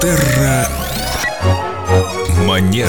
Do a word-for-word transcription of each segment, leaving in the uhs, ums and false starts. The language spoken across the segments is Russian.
Терра Манера.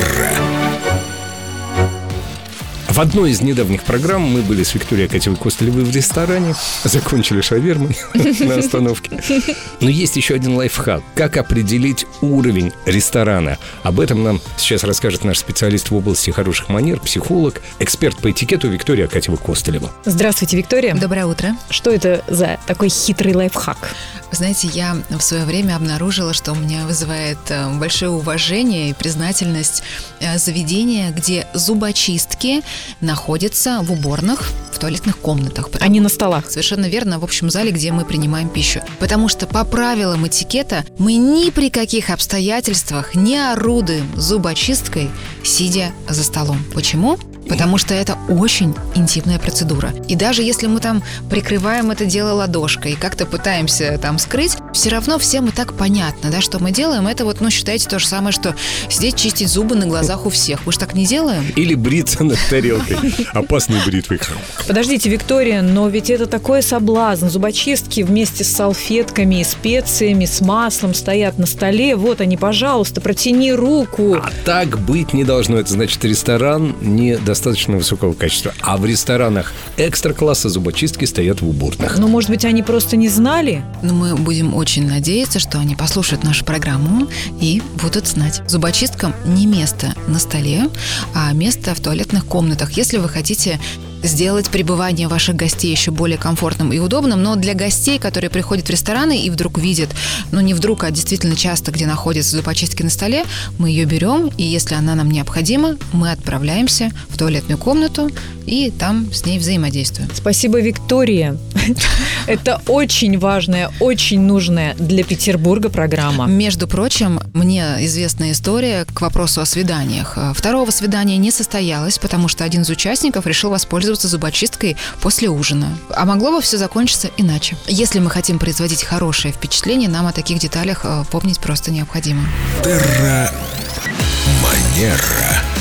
В одной из недавних программ мы были с Викторией Акатьевой-Костылевой в ресторане, закончили шавермой на остановке. Но есть еще один лайфхак. Как определить уровень ресторана? Об этом нам сейчас расскажет наш специалист в области хороших манер, психолог, эксперт по этикету Виктория Акатьева-Костылева. Здравствуйте, Виктория. Доброе утро. Что это за такой хитрый лайфхак? Знаете, я в свое время обнаружила, что у меня вызывает большое уважение и признательность заведения, где зубочистки находятся в уборных, в туалетных комнатах. Потому... Они на столах. Совершенно верно, в общем зале, где мы принимаем пищу. Потому что по правилам этикета мы ни при каких обстоятельствах не орудуем зубочисткой, сидя за столом. Почему? Потому что это очень интимная процедура. И даже если мы там прикрываем это дело ладошкой и как-то пытаемся там скрыть, все равно всем и так понятно, да, что мы делаем. Это вот, ну, считайте, то же самое, что сидеть чистить зубы на глазах у всех. Мы же так не делаем. Или бриться над тарелкой. Опасной бритвой. Подождите, Виктория, но ведь это такой соблазн. Зубочистки вместе с салфетками, специями, с маслом стоят на столе. Вот они, пожалуйста, протяни руку. А так быть не должно. Это значит, ресторан не достаточно достаточно высокого качества. А в ресторанах экстра-класса зубочистки стоят в уборных. Ну, может быть, они просто не знали? Но мы будем очень надеяться, что они послушают нашу программу и будут знать. Зубочисткам не место на столе, а место в туалетных комнатах. Если вы хотите сделать пребывание ваших гостей еще более комфортным и удобным, но для гостей, которые приходят в рестораны и вдруг видят, ну не вдруг, а действительно часто, где находятся зубочистки на столе, мы ее берем, и если она нам необходима, мы отправляемся в туалетную комнату и там с ней взаимодействуем. Спасибо, Виктория. Это очень важная, очень нужная для Петербурга программа. Между прочим, мне известна история к вопросу о свиданиях. Второго свидания не состоялось, потому что один из участников решил воспользоваться зубочисткой после ужина. А могло бы все закончиться иначе. Если мы хотим производить хорошее впечатление, нам о таких деталях помнить просто необходимо. Терра Манера.